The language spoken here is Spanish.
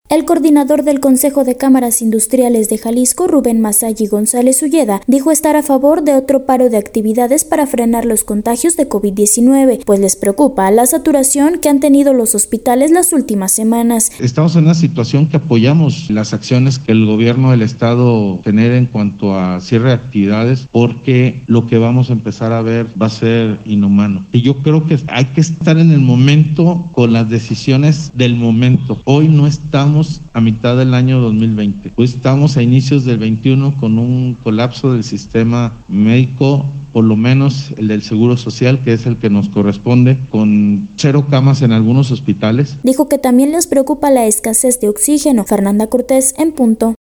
El coordinador del Consejo de Cámaras Industriales de Jalisco, Rubén Massayi González Ulleda, dijo estar a favor de otro paro de actividades para frenar los contagios de COVID-19, pues les preocupa la saturación que han tenido los hospitales las últimas semanas. Estamos en una situación que apoyamos las acciones que el gobierno del estado genera en cuanto a cierre de actividades, porque lo que vamos a empezar a ver va a ser inhumano. Y yo creo que hay que estar en el momento con las decisiones del momento. Hoy no estamos a mitad del año 2020. Hoy estamos a inicios del 21 con un colapso del sistema médico, por lo menos el del Seguro Social, que es el que nos corresponde, con 0 camas en algunos hospitales. Dijo que también les preocupa la escasez de oxígeno. Fernanda Cortés, en punto.